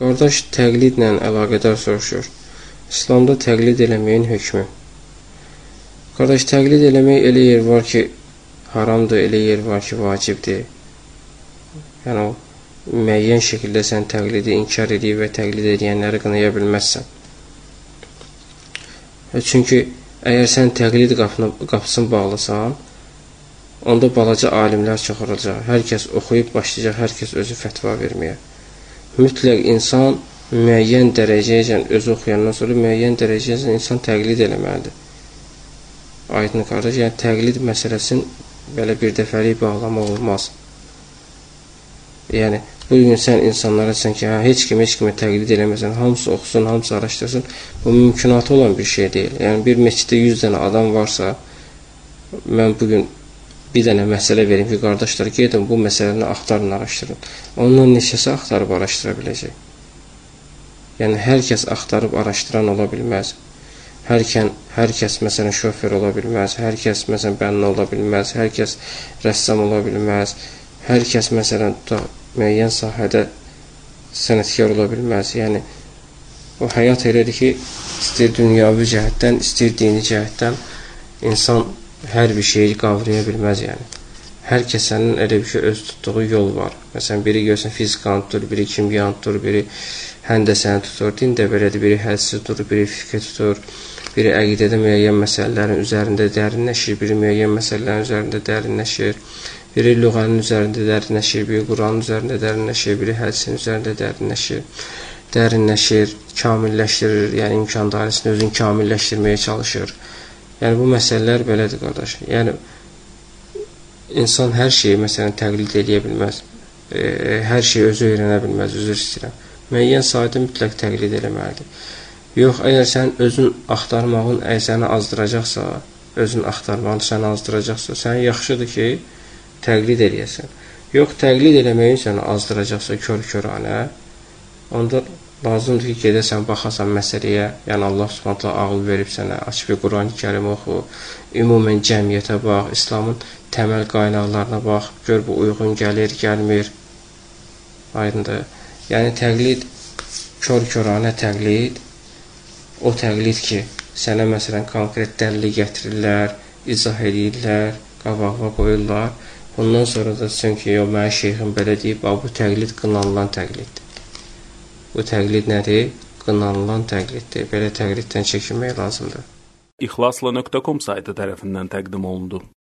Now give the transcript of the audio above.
Qardaş təqlidlə əlaqədar soruşur. İslamda təqlid eləməyin hökmü. Qardaş, təqlid eləmək elə yer var ki, haramdır, elə yer var ki, vacibdir. Yəni, müəyyən şəkildə sən təqlidi inkar edib və təqlid edənləri qınaya bilməzsən. Çünki əgər sən təqlid qapısını bağlasan, onda balaca alimlər çağırılacaq. Hər kəs oxuyub başlayacaq, hər kəs özü fətva verməyə. Mütləq insan müəyyən dərəcəyəcən, özü oxuyandan sonra müəyyən dərəcəyəcən insan təqlid eləməlidir. Aydın qardaş, yəni təqlid məsələsini belə bir dəfəlik bağlamaq olmaz. Yəni, bugün sən insanlara desən ki, heç kimə təqlid eləməsən, hamısı oxusun, hamısı araşdırsın, bu mümkünatı olan bir şey deyil. Yəni, bir məsciddə 100 dənə adam varsa, mən bugün bir dənə məsələ verim ki, qardaşlar, gedin bu məsələni axtarın, araşdırın. Ondan neçəsi axtarıb araşdıra biləcək? Yəni, hər kəs axtarıb araşdıran ola bilməz. Hər kəs, məsələn, şofer ola bilməz. Hər kəs, məsələn, bənna ola bilməz. Hər kəs rəssam ola bilməz. Hər kəs, məsələn, müəyyən sahədə sənətkar ola bilməz. Yəni, o həyat elədir ki, istəyir dünyavi cəhətdən, istəyir dini cəhətdən insan hər bir şeyi qavraya bilməz, yəni. Hər kəsənin elə bir şey öz tutduğu yol var. Məsələn, biri görsən fizikanı tutur, biri kimyanı tutur, biri həndəsəni tutur, dində belədir, biri hədisi tutur, biri fiqh tutur, biri əqidədə müəyyən məsələlərin üzərində dərinləşir, biri müəyyən məsələlərin üzərində dərinləşir, biri lüğənin üzərində dərinləşir, biri Quranın üzərində dərinləşir, biri hədisin üzərində dərinləşir, kamilləşdirir, yəni imkan dairəsində özünü kamilləşdirməyə çalışır. Yəni, bu məsələlər belədir, qardaş. Yəni, insan hər şeyi, məsələn, təqlid edə bilməz. Hər şeyi özü öyrənə bilməz, üzr istəyirəm. Müəyyən sahədə mütləq təqlid eləməlidir. Yox, əgər sən özün axtarmağın səni azdıracaqsa, sən yaxşıdır ki, təqlid eləyəsən. Yox, təqlid eləməyin səni azdıracaqsa, kör-körənə, onda lazımdır ki, gedəsən, baxasan məsələyə, yəni Allah Subhanahu ağıl verib sənə, aç bir Quran-ı Kərim oxu, ümumən cəmiyyətə bax, İslamın təməl qaynaqlarına bax, gör bu uyğun gəlir, gəlmir. Aydındır. Yəni təqlid, kör-körənə təqlid, o təqlid ki, sənə məsələn konkret dəlil gətirirlər, izah edirlər, qabağına qoyurlar. Bundan sonra da desən ki, yox, mənə şeyxim belə deyib, bu təqlid qınanılan təqliddir. Bu təqlid nədir? Qınanılan təqliddir. Belə təqliddən çəkinmək lazımdır. İxlasla.com saytı tərəfindən təqdim olundu.